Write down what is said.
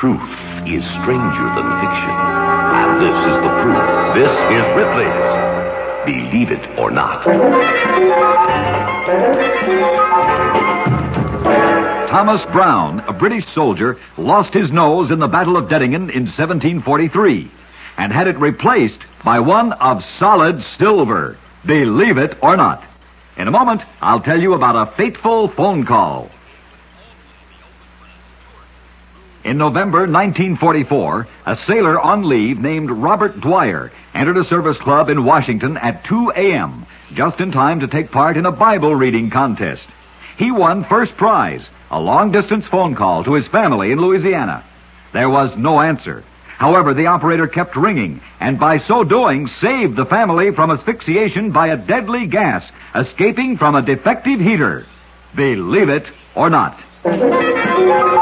Truth is stranger than fiction. And this is the proof. This is Ripley's Believe It or Not. Thomas Brown, a British soldier, lost his nose in the Battle of Dettingen in 1743 and had it replaced by one of solid silver. Believe it or not. In a moment, I'll tell you about a fateful phone call. In November 1944, a sailor on leave named Robert Dwyer entered a service club in Washington at 2 a.m., just in time to take part in a Bible reading contest. He won first prize, a long-distance phone call to his family in Louisiana. There was no answer. However, the operator kept ringing, and by so doing, saved the family from asphyxiation by a deadly gas escaping from a defective heater. Believe it or not.